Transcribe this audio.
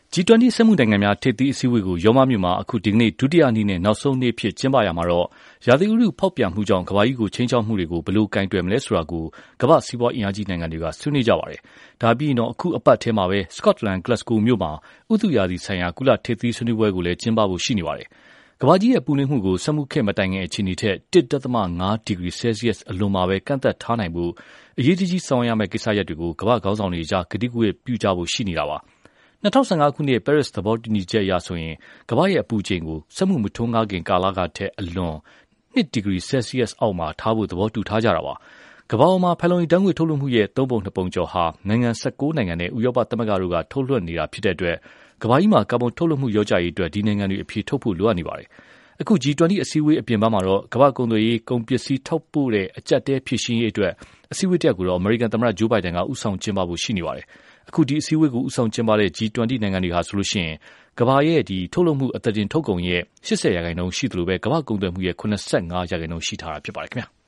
G20 စက်မှုနိုင်ငံများထိပ်သီးအစည်းအဝေးကိုရောမမြို့မှာအခုဒီကနေ့ဒုတိယနေ့နဲ့နောက်ဆုံးနေ့ဖြစ်ကျင်းပရမှာတော့ရာသီဥတုဖောက်ပြန်မှုကြောင့်ကမ္ဘာကြီးကိုချိန်ချောက်မှုတွေကိုဘယ်လိုကင်တွယ်မလဲဆိုတာကိုကမ္ဘာစီးပွားအင်အားကြီးနိုင်ငံတွေကဆွေးနွေးကြပါတယ်။ဒါပြီးတော့အခုအပတ်ထဲမှာပဲ Scotland Glasgow မြို့မှာဥတုရာသီဆိုင်ရာကုလထိပ်သီးဆွေးနွေးပွဲကိုလည်းကျင်းပဖို့ရှိနေပါတယ်။ကမ္ဘာကြီးရဲ့ပူနွေးမှုကိုစက်မှုခေတ်မတိုင်ခင်အခြေအနေထက် 1.5 ဒီဂရီဆဲလ်စီယပ်အလွန်မှာပဲကန့်သက်ထားနိုင်ဖို့အရေးကြီးဆောင်ရွက်ရမယ့်ကိစ္စရပ်တွေကိုကမ္ဘာခေါင်းဆောင်တွေကြားကတိကဝတ်ပြုကြဖို့ရှိနေတာပါ။2015 ခုနှစ် Paris သဘောတူညီချက်အရဆိုရင်ကမ္ဘာရဲ့အပူချိန်ကိုစက်မှုမထွန်းကားခင်ကာလကထက်အလွန်2 ဒီဂရီဆဲလ်စီယပ်အောက်မှာထားဖို့သဘောတူထားကြတာပါ။ကမ္ဘာပေါ်မှာဖန်လုံအိမ်ဓာတ်ငွေ့ထုတ်လွှတ်မှုရဲ့3 ပုံ 2 ပုံကျော်ဟာနိုင်ငံ19နိုင်ငံနဲ့ဥရောပသမဂ္ဂတို့ကထုတ်လွှတ်နေတာဖြစ်တဲ့အတွက်ကမ္ဘာကြီးမှာကာဗွန်ထုတ်လွှတ်မှုလျော့ကျရေးအတွက်ဒီနိုင်ငံတွေအဖြေထုတ်ဖို့လိုအပ်နေပါတယ်။အခု G20 အစည်းအဝေးအပြင်ပန်းမှာတော့ကမ္ဘာကုန်သွယ်ရေးကုန်ပစ္စည်းထုတ်ပို့တဲ့အကျပ်တဲဖြည့်ရှင်းရေးအတွက်အစည်းအဝေးတစ်ရပ်ကိုတော့အမေရိကန်သမ္မတဂျိုးဘိုင်ဒန်ကဦးဆောင်ကျင်းပဖို့ရှိနေပါတယ်။အခုဒီအစည်းအဝေးကိုဦးဆောင်ကျင်းပတဲ့ G20 နိုင်ငံတွေဟာဆိုရင်ကမ္ဘာရဲ့ထုတ်လုပ်မှုအသားတင်ထုတ်ကုန်ရဲ့80%ရှိသလိုပဲကမ္ဘာကုန်သွယ်မှုရဲ့85%ရှိထားတာဖြစ်ပါတယ်ခင်ဗျာ။